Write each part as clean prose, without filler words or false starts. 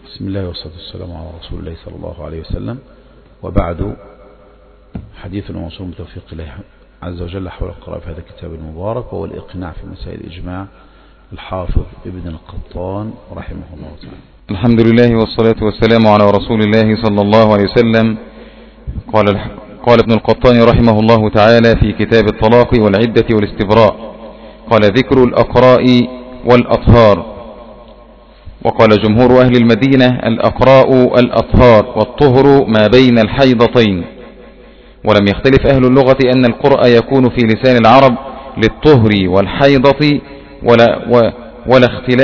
بسم الله والصلاة والسلام على رسول الله صلى الله عليه وسلم. وبعد، حديثنا موصول بتوفيق الله عز وجل حول القراءة في هذا الكتاب المبارك، وهو الإقناع في مسائل الإجماع الحافظ ابن القطان رحمه الله تعالى. الحمد لله والصلاة والسلام على رسول الله صلى الله عليه وسلم. قال ابن القطان رحمه الله تعالى في كتاب الطلاق والعدة والاستبراء، قال: ذكر الأقراء والأطهار. وقال جمهور أهل المدينة: الأقراء الأطهار، والطهر ما بين الحيضتين. ولم يختلف أهل اللغة أن القرء يكون في لسان العرب للطهر والحيضة، ولا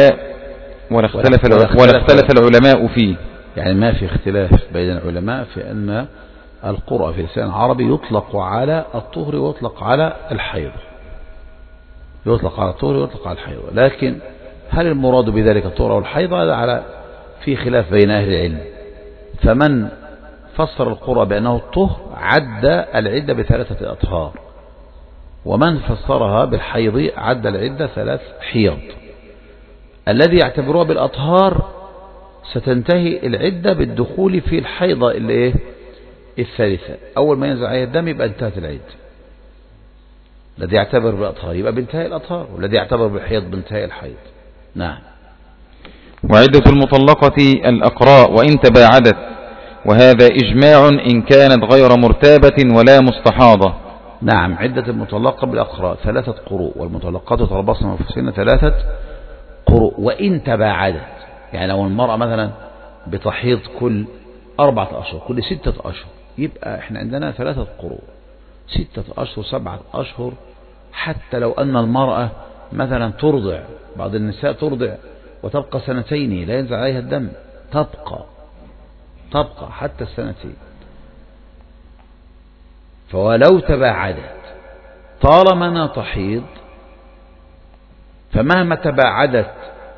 اختلف العلماء فيه. يعني ما في اختلاف بين العلماء في أن القرء في لسان العربي يطلق على الطهر ويطلق على الحيض، يطلق على الطهر ويطلق على الحيض. لكن هل المراد بذلك الطهر أو الحيض؟ هذا على في خلاف بين أهل العلم. فمن فسر القرء بأنه الطهر عد العدة بثلاثة أطهار، ومن فسرها بالحيض عد العدة 3 حيض. الذي يعتبروها بالأطهار ستنتهي العدة بالدخول في الحيضة الثالثة. أول ما ينزل عليها الدم يبقى انتهت العدة. الذي يعتبر بالأطهار يبقى بانتهاء الأطهار، والذي يعتبر بالحيض بانتهاء الحيض. نعم. وعدة المطلقة الأقراء وإن تباعدت، وهذا إجماع إن كانت غير مرتابة ولا مستحاضة. نعم، عدة المطلقة بالأقراء 3 قروء، والمطلقات تربصن وفسن 3 قروء وإن تباعدت. يعني لو المرأة مثلا بتحيض كل 4 أشهر، كل 6 أشهر، يبقى احنا عندنا 3 قروء، 6 أشهر 7 أشهر. حتى لو أن المرأة مثلا ترضع، بعض النساء ترضع وتبقى 2 لا ينزل عليها الدم، تبقى حتى 2. فولو تباعدت طالما أنها تحيض، فمهما تباعدت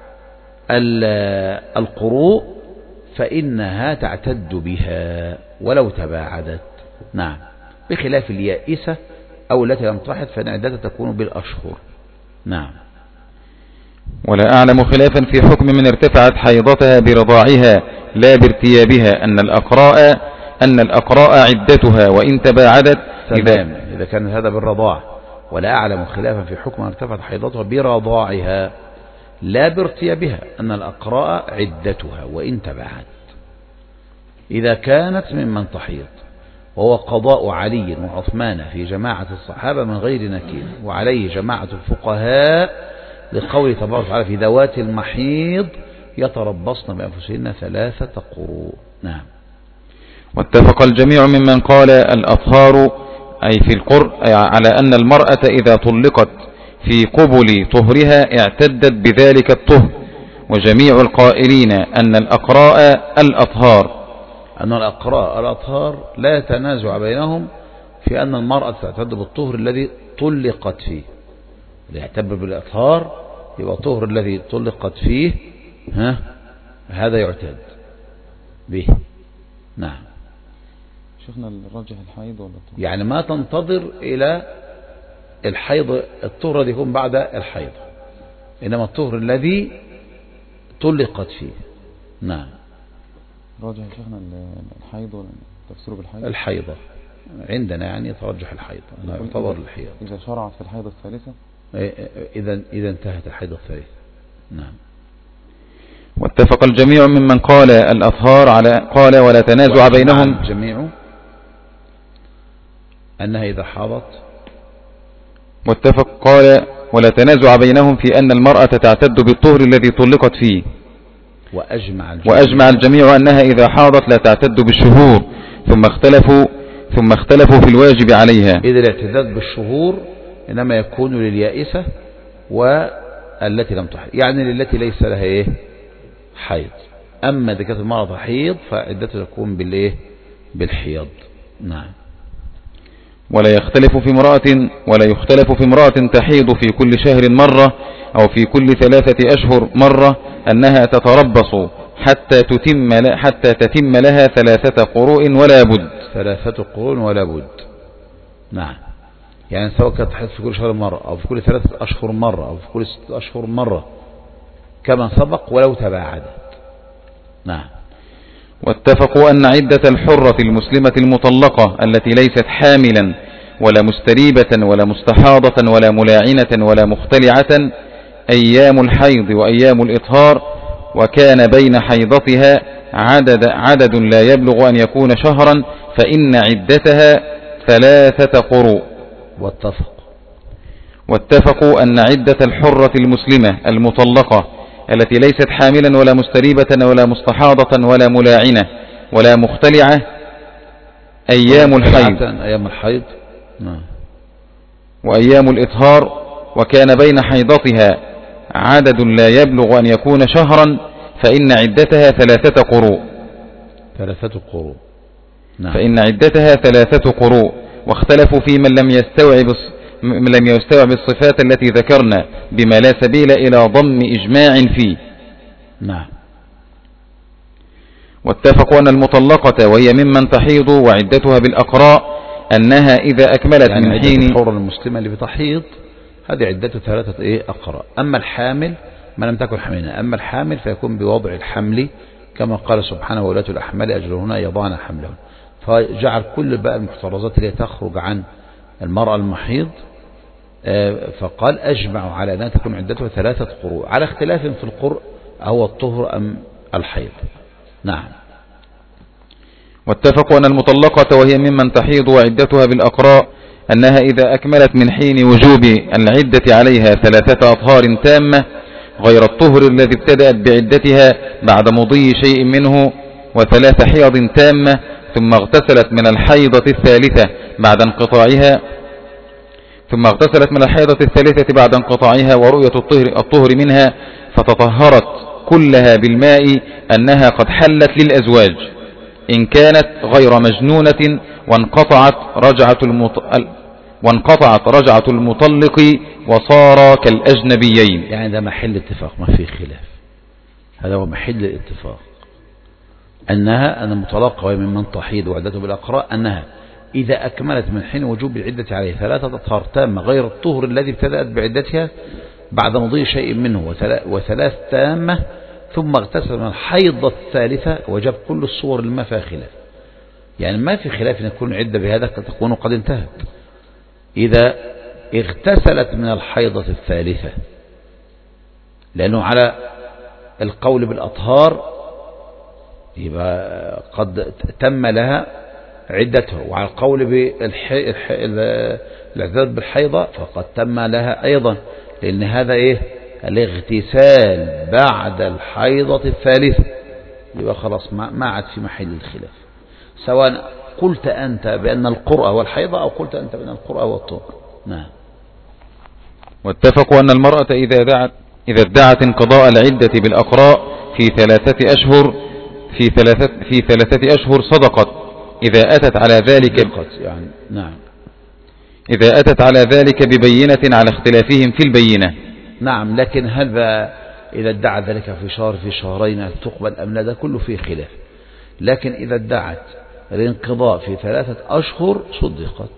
القروء فإنها تعتد بها ولو تباعدت. نعم، بخلاف اليائسة أو التي لم تحض فإن عدتها تكون بالأشهر. نعم. ولا أعلم خلافا في حكم من ارتفعت حيضتها برضاعها لا بارتيابها أن الأقراء عدتها وإن تباعدت. إذا كان هذا بالرضاع. ولا أعلم خلافا في حكم من ارتفعت حيضتها برضاعها لا بارتيابها أن الأقراء عدتها وإن تباعدت، إذا كانت ممن تحيض. وهو قضاء علي وعثمان في جماعة الصحابة من غير نكير، وعليه جماعة الفقهاء لقول تبارك وتعالى: في ذوات المحيض يتربصن بأنفسهن 3 قروء. نعم. واتفق الجميع ممن قال الأطهار أي في القرء على أن المرأة إذا طلقت في قبل طهرها اعتدت بذلك الطهر، وجميع القائلين أن الأقراء الأطهار. أن الأقراء الأطهار لا يتنازع بينهم في أن المرأة تعتد بالطهر الذي طلقت فيه. اللي يعتبر بالأطهار يبقى الطهر الذي طلقت فيه هذا يعتد به. نعم. شيخنا الراجح الحيض ولا الطهر؟ يعني ما تنتظر إلى الحيض، الطهر الذي يكون بعد الحيض، إنما الطهر الذي طلقت فيه. نعم. راجح شيخنا الحيض ولا تفسيره بالحيض؟ الحيضة عندنا يعني ترجح الحيض، لا يعتبر الحيض إذا شرعت في الحيضة الثالثة، إذا انتهت الحيضة الثالثة. نعم. واتفق الجميع ممن قال الأطهار قال ولا تنازع بينهم. الجميع أنها إذا حاضت. واتفق قال ولا تنازع بينهم في أن المرأة تعتد بالطهر الذي طلقت فيه. وأجمع الجميع أنها إذا حاضت لا تعتد بالشهور، ثم اختلفوا في الواجب عليها. إذا الاعتداد بالشهور إنما يكون لليائسة والتي لم تحيض، يعني للتي ليس لها حيض. أما إذا كانت المرأة تحيض فعدتها تكون بالحيض. نعم. ولا يختلف في امرأة تحيض في كل شهر مرة أو في كل 3 أشهر مرة أنها تتربص حتى تتم لها 3 قروء ولا بد. 3 قروء ولا بد. نعم. يعني سواء كانت تحيض في كل شهر مرة أو في كل 3 أشهر مرة أو في كل 6 أشهر مرة كما سبق ولو تباعدت. نعم. واتفقوا أن عدة الحرة المسلمة المطلقة التي ليست حاملا ولا مستريبة ولا مستحاضة ولا ملاعنة ولا مختلعة أيام الحيض وأيام الإطهار، وكان بين حيضتها عدد لا يبلغ أن يكون شهرا، فإن عدتها 3 قروء. واتفقوا أن عدة الحرة المسلمة المطلقة التي ليست حاملا ولا مستريبة ولا مستحاضة ولا ملاعنة ولا مختلعة أيام الحيض وأيام الإطهار، وكان بين حيضتها عدد لا يبلغ أن يكون شهرا، فإن عدتها 3 قروء. 3 قروء. نعم. فإن عدتها 3 قروء. واختلفوا في من لم يستوعب الصفات التي ذكرنا بما لا سبيل إلى ضم إجماع فيه. نعم. واتفقوا أن المطلقة وهي ممن تحيض وعدتها بالأقراء أنها إذا أكملت يعني من حين الحرة المسلمة اللي بتحيض هذه عدته 3 أقراء. أما الحامل ما لم تكن حملنا، أما الحامل فيكون بوضع الحمل كما قال سبحانه وولاة الأحمال أجلهن يضعن حملهن، فجعل كل بقى المحترزات اللي تخرج عن المرأة المحيض، فقال أجمعوا على أن تكون عدتها 3 قروء، على اختلاف في القرء هو الطهر أم الحيض. نعم. واتفقوا أن المطلقة وهي ممن تحيض وعدتها بالأقراء أنها إذا أكملت من حين وجوب العدة عليها 3 أطهار تامة غير الطهر الذي ابتدأت بعدتها بعد مضي شيء منه، و3 حيض تامة، ثم اغتسلت من الحيضة الثالثة بعد انقطاعها ورؤية الطهر منها، فتطهرت كلها بالماء أنها قد حلت للأزواج إن كانت غير مجنونة، وانقطعت رجعة المطلق وصار كالأجنبيين. يعني ده محل اتفاق، ما في خلاف، هذا هو محل الاتفاق، أن المطلقة وهي ممن تحيض وعدته بالأقراء أنها إذا أكملت من حين وجوب العدة عليه 3 أطهار تامة غير الطهر الذي ابتدأت بعدتها بعد مضي شيء منه، و3 تامة، ثم اغتسل من الحيضة الثالثة، وجب كل الصور اللي ما فيها خلاف. يعني ما في خلاف أن تكون عدة بهذا تكون قد انتهت. إذا اغتسلت من الحيضة الثالثة، لأنه على القول بالأطهار يبقى قد تم لها عدتها، وعلى القول بالاعتداد بالحيضة فقد تم لها أيضا، لأن هذا الاغتسال بعد الحيضة الثالثة، يبقى خلاص ما عاد في محل الخلاف، سواء قلت أنت بأن القرأة والحيضة أو قلت أنت بأن القرأة والطهر. نعم. واتفقوا أن المرأة إذا ادعت انقضاء العدة بالأقراء في 3 أشهر في 3 أشهر صدقت إذا أتت على ذلك يعني. نعم. إذا أتت على ذلك ببينة على اختلافهم في البينة. نعم. لكن هذا إذا ادعى ذلك في شهر في شهرين هل تقبل أم لا، ده كله فيه خلاف. لكن إذا ادعت الانقضاء في 3 أشهر صدقت.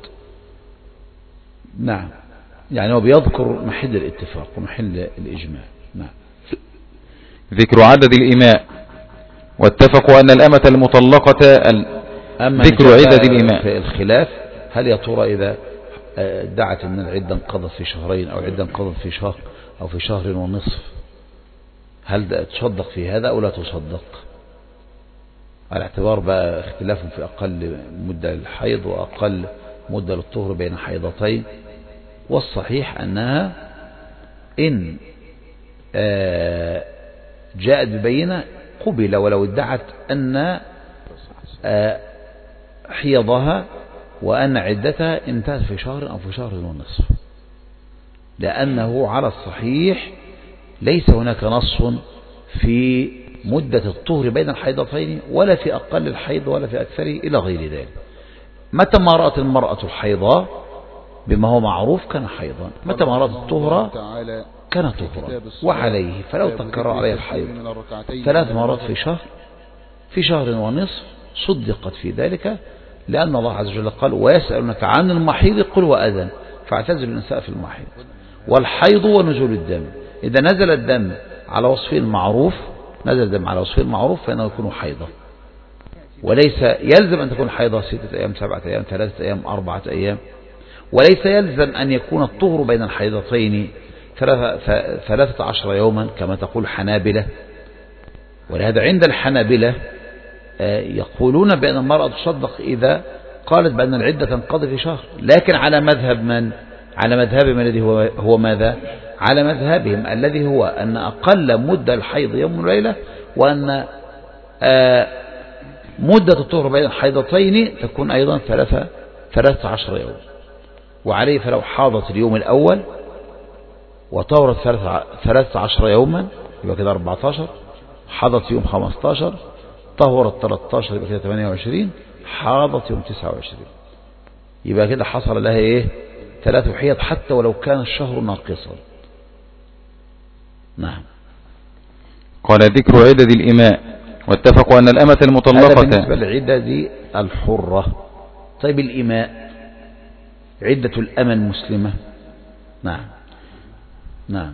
نعم. يعني هو بيذكر محل الاتفاق ومحل الإجماع. نعم. ذكر عدد الإماء. واتفقوا أن الأمة المطلقة ذكر عدد الإماء. في الخلاف هل يا ترى إذا ادعت أن العدة انقضت في شهرين أو عدة انقضت في شهر أو في 1.5 شهر، هل تصدق في هذا أو لا تصدق؟ على اعتبار بقى اختلاف في أقل مدة للحيض وأقل مدة للطهر بين حيضتين. والصحيح أنها إن جاءت ببينة قبل، ولو ادعت أن حيضها وأن عدتها انتهت في 1 شهر أو في 1.5 شهر، لأنه على الصحيح ليس هناك نص في مدة الطهر بين الحيضتين ولا في أقل الحيض ولا في أكثره إلى غير ذلك. متى ما رأت المرأة الحيضة بما هو معروف كان حيضا، متى ما رأت الطهر كان طهرا، وعليه فلو تكرر عليه الحيض 3 مرات في شهر في 1.5 شهر صدقت في ذلك، لأن الله عز وجل قال ويسألونك عن المحيض قل وأذن فاعتزلوا النساء في المحيض والحيض ونزول الدم. إذا نزل الدم على وصفه المعروف، نزل الدم على وصفه المعروف فإنه يكون حيضا، وليس يلزم أن تكون حيضة 6 أيام 7 أيام 3 أيام 4 أيام، وليس يلزم أن يكون الطهر بين الحيضتين 13 يوما كما تقول الحنابلة. ولهذا عند الحنابلة يقولون بأن المرأة تصدق إذا قالت بأن العدة تنقضي في شهر، لكن على مذهب من؟ على مذهبهم الذي هو ماذا؟ على مذهبهم الذي هو أن أقل مدة الحيض يوم وليلة، وأن مدة الطهر بين الحيضتين تكون أيضا 13 يوم. وعليه فلو حاضت اليوم الأول وطهرت 13 يوما يبقى كده 14، حاضت يوم 15 طهرت 13 يبقى كده 28، حاضت يوم 29 يبقى كده حصل لها ايه؟ 3 حيض حتى ولو كان الشهر ناقصا. نعم. قال ذكر عدد الإماء. واتفقوا أن الأمة المطلقة هذا بالنسبة لعدد الحرة. طيب الإماء عدة الأمة المسلمة. نعم نعم.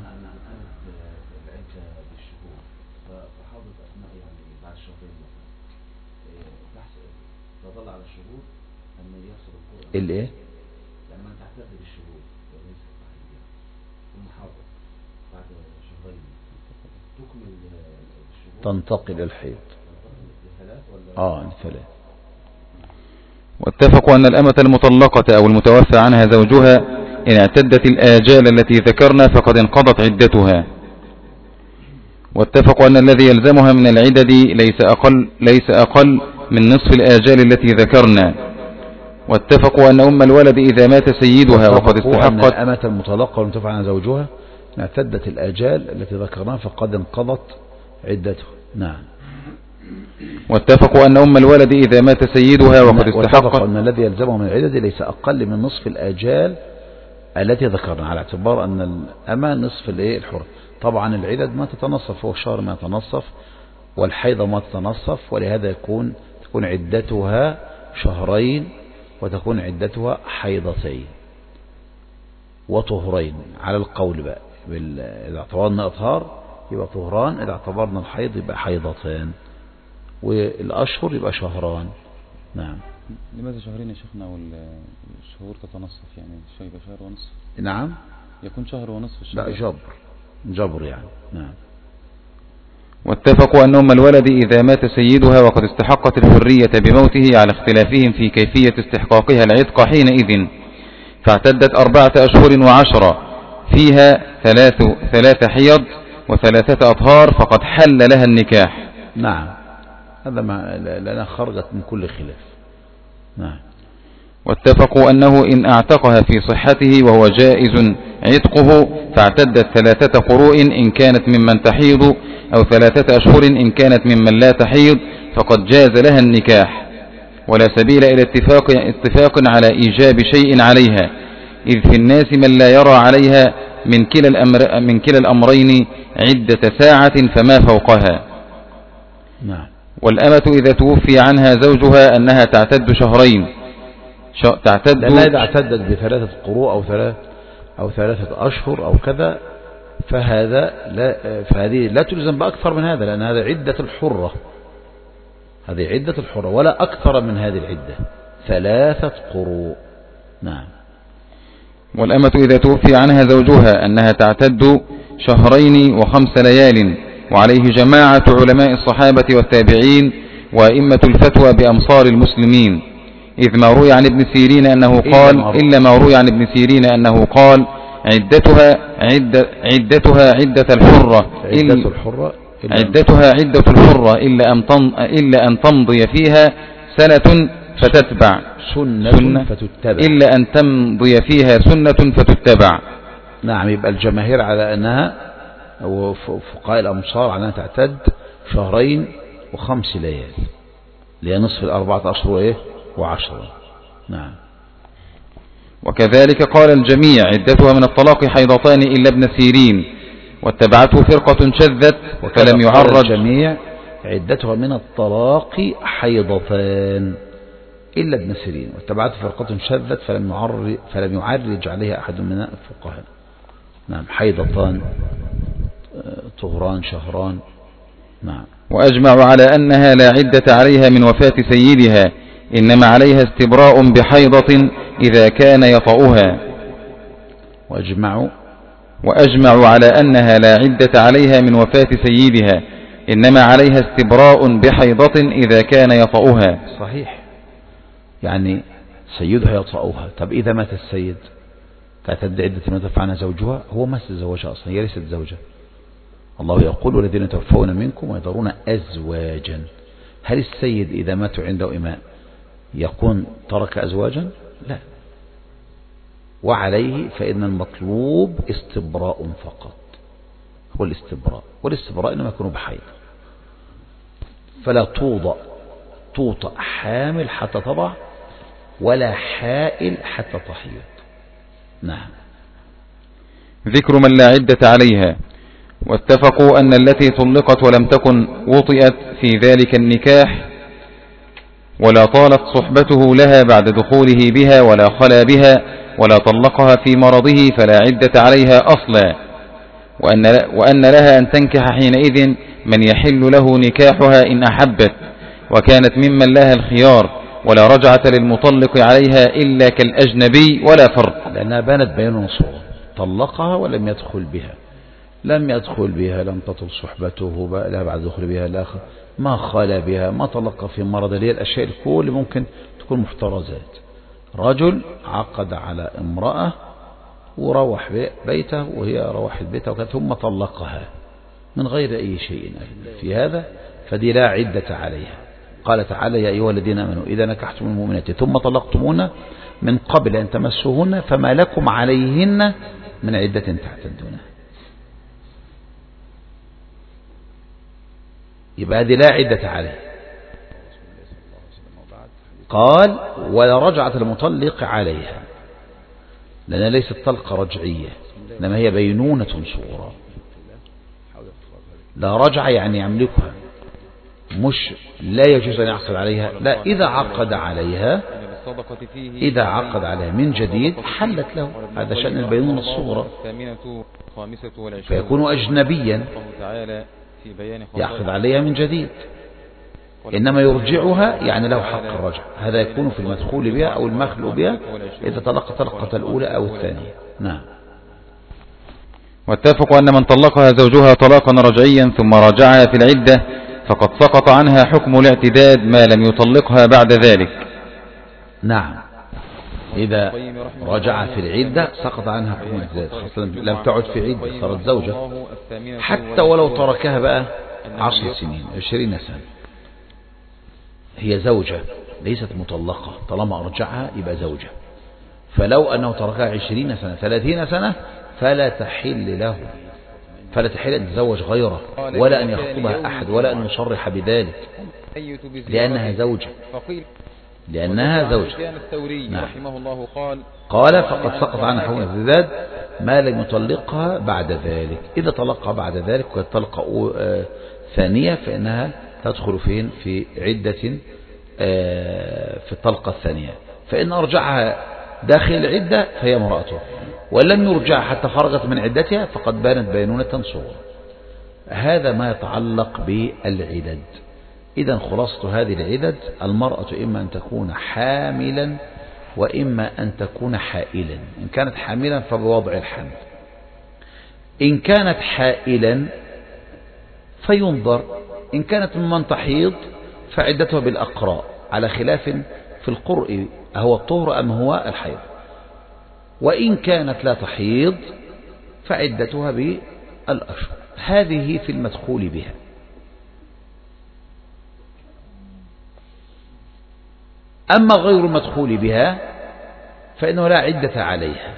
الايه؟ لما تعتد بالشهور وليس التحديد ثم حاضر بعد شهرين تكمل الشهور تنتقل الحيض لثلاث. واتفقوا أن الأمة المطلقة أو المتوفى عنها زوجها إن اعتدت الآجال التي ذكرنا فقد انقضت عدتها. واتفقوا أن الذي يلزمها من العدد ليس أقل من نصف الآجال التي ذكرنا. واتفقوا أن أم الولد إذا مات سيدها وقد استحقت أن الأمة المطلقة والمتوفى عنها زوجها إن اعتدت الآجال التي ذكرناها فقد انقضت عدتها. نعم. واتفقوا أن أم الولد إذا مات سيدها وقد استحقت. واتفقوا أن الذي يلزمه من العدد ليس أقل من نصف الآجال التي ذكرنا، على اعتبار أن الأمة نصف الحر. طبعا العدد ما تتنصف، هو الشهر ما يتنصف والحيضة ما تتنصف، ولهذا تكون عدتها شهرين وتكون عدتها حيضتين وطهرين على القول بقى. إذا اعتبرنا إطهار يبقى طهران، إذا اعتبرنا الحيض يبقى حيضتان، والأشهر يبقى شهران. نعم. لماذا شهرين يا شيخنا والشهور تتنصف؟ يعني يبقى شهر ونصف. نعم. يكون شهر ونصف الشهر. لا جبر يعني. نعم. واتفقوا أن أم الولد إذا مات سيدها وقد استحقت الحرية بموته على اختلافهم في كيفية استحقاقها العتق حينئذ، فاعتدت 4 أشهر و10 فيها 3 حيض و3 أطهار فقد حل لها النكاح. نعم. هذا لأنها خرجت من كل خلاف. نعم. واتفقوا أنه إن اعتقها في صحته وهو جائز عتقه فاعتدت 3 قروء إن كانت ممن تحيض أو 3 أشهر إن كانت ممن لا تحيض فقد جاز لها النكاح، ولا سبيل إلى اتفاق على إيجاب شيء عليها، إذ في الناس من لا يرى عليها من كلا الأمرين عدة ساعة فما فوقها. نعم. والأمة إذا توفي عنها زوجها أنها تعتد شهرين، لأنها إذا اعتدت ب3 قروء أو 3 أشهر أو كذا فهذه لا تلزم بأكثر من هذا، لأن هذا عدة الحرة، هذه عدة الحرة ولا أكثر من هذه العدة 3 قروء. نعم. والأمة إذا توفي عنها زوجها أنها تعتد 2 و5 ليال، وعليه جماعة علماء الصحابة والتابعين وأئمة الفتوى بأمصار المسلمين، إذ ما روي عن ابن سيرين أنه قال إلا ما روي عن ابن سيرين أنه قال عدتها عدة الحرة إلا أن تمضي فيها سنة فتتبع سنة فتتبع إلا أن تمضي فيها سنة فتتبع. نعم. يبقى الجماهير على أنها وفقهاء الأمصار على أنها تعتد 2 و5 ليال اللي هي نصف 4 أشهر و10. نعم. وكذلك قال الجميع عدتها من الطلاق حيضتان إلا ابن سيرين، واتبعته فرقة شذت فلم يعرج. الجميع عدتها من الطلاق حيضتان إلا ابن سيرين، واتبعته فرقة شذت فلم يعرج عليها أحد من الفقهاء. نعم. حيضتان طهران شهران. نعم. وأجمعوا على أنها لا عدة عليها من وفاة سيدها، إنما عليها استبراء بحيضة إذا كان يطأها. وأجمعوا على أنها لا عدة عليها من وفاة سيدها، إنما عليها استبراء بحيضة إذا كان يطأها. صحيح، يعني سيدها يطأها. طب إذا مات السيد تعتد عدة ما دفع عنها زوجها، هو ما تزوجها أصلا، هي ليست زوجة. الله يقول والذين يتوفون منكم ويذرون أزواجا. هل السيد إذا ماتوا عنده إماء يكون ترك أزواجا؟ لا. وعليه فإن المطلوب استبراء فقط، هو الاستبراء، والاستبراء إنما يكون بحيض. فلا توطأ حامل حتى تضع، ولا حائل حتى تحيض. نعم. ذكر من لا عدة عليها. واتفقوا أن التي طلقت ولم تكن وطئت في ذلك النكاح ولا طالت صحبته لها بعد دخوله بها ولا خلا بها ولا طلقها في مرضه فلا عدة عليها أصلا، وأن لها أن تنكح حينئذ من يحل له نكاحها إن أحبت، وكانت ممن لها الخيار، ولا رجعة للمطلق عليها إلا كالأجنبي ولا فرق. لأنها بانت بين صورة، طلقها ولم يدخل بها، لم تطل صحبته لها بعد دخول بها الآخر، ما خلا بها، ما طلق في مرض، اللي هي الأشياء الكل ممكن تكون محترزات. رجل عقد على امرأة وروح بيته وهي روحت بيته وكانت ثم طلقها من غير أي شيء في هذا، فدي لا عدة عليها. قال تعالى يا أيها الذين آمنوا إذا نكحتم المؤمنات ثم طلقتموهن من قبل أن تمسوهن فما لكم عليهن من عدة تعتدونها. يبقى هذه لا عدة عليه. قال ولا رجعة المطلق عليها، لأنها ليست طلقة رجعية، إنما هي بينونة صغرى. لا رجعة يعني يملكها، مش لا يجوز أن يعقد عليها، لا، إذا عقد عليها من جديد حلت له. هذا شأن البينونة الصغرى، فيكون أجنبيا يعقد عليها من جديد، إنما يرجعها يعني له حق الرجع. هذا يكون في المدخول بها أو المخلو بها إذا طلق طلقة الأولى أو الثانية. نعم. واتفقوا أن من طلقها زوجها طلاقا رجعيا ثم راجعها في العدة فقد سقط عنها حكم الاعتداد ما لم يطلقها بعد ذلك. نعم، إذا رجع في العدة سقط عنها حكم الاعتداد، خاصة لم تعد في عدة صارت زوجة، حتى ولو تركها بقى 10 سنين 20 سنة هي زوجة ليست مطلقة، طالما أرجعها يبقى زوجة. فلو أنه تركها 20 سنة 30 سنة فلا تحل له، فلا تحل أن يتزوج غيره ولا أن يخطبها أحد ولا أن يصرح بذلك، لأنها زوجة. نعم. قال فقد سقط عنها حكم الاعتداد ما لم يطلقها بعد ذلك. إذا طلقها بعد ذلك وكانت طلقة ثانية فإنها تدخل في عدة في الطلقة الثانية. فإن أرجعها داخل العدة فهي امرأته، ولم يرجع حتى فرغت من عدتها فقد بانت بينونة صغرى. هذا ما يتعلق بالعدد. إذا خلاصة هذه العدد المرأة إما أن تكون حاملا وإما أن تكون حائلا. إن كانت حاملا فبوضع الحمل، إن كانت حائلا فينظر، إن كانت ممن تحيض فعدتها بالأقراء، على خلاف في القرء هو الطهر أم هو الحيض. وإن كانت لا تحيض فعدتها بالأشهر. هذه في المدخول بها. أما غير المدخول بها فإنه لا عدة عليها،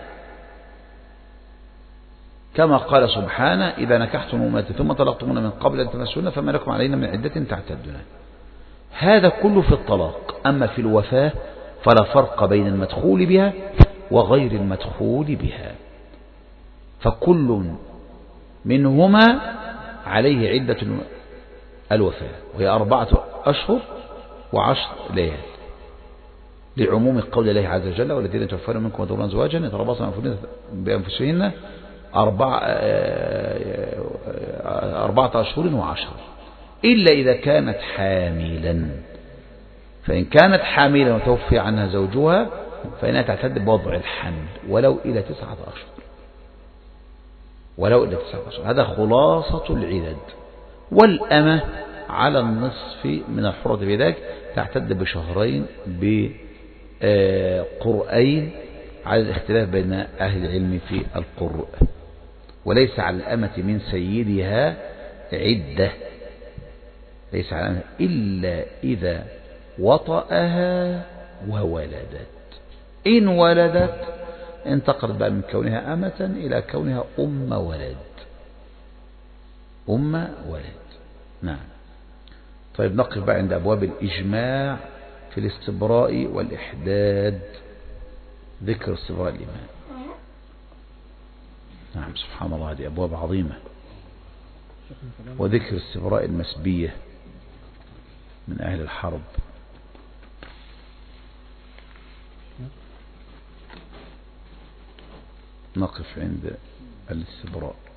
كما قال سبحانه إذا نكحتم المؤمنات ثم طلقتموهن من قبل أن تمسوهن فما لكم عليهن من عدة تعتدونها. هذا كله في الطلاق. أما في الوفاة فلا فرق بين المدخول بها وغير المدخول بها، فكل منهما عليه عدة الوفاة وهي 4 أشهر و10 ليال، لعموم قول الله عز وجل والذين يتوفون منكم ويذرون أزواجا يتربصن بأنفسهن 4 أشهر و10. إلا إذا كانت حاملا. فإن كانت حاملا وتوفي عنها زوجها فإنها تعتد بوضع الحمل ولو إلى 9 أشهر، ولو إلى 9 أشهر. هذا خلاصة العدد. والأمة على النصف من الحرة بذلك تعتد بشهرين بقرئين على الاختلاف بين أهل العلم في القرء. وليس على الأمة من سيدها عدة، ليس على الأمة إلا إذا وطأها وولدت. إن ولدت انتقلت بقى من كونها أمة إلى كونها أم ولد. أم ولد. نعم. طيب نقف بقى عند أبواب الإجماع في الاستبراء والإحداد. ذكر استبراء الإمام. نعم سبحان الله، هذه أبواب عظيمة. وذكر استبراء المسبية من أهل الحرب. نقف عند الاستبراء.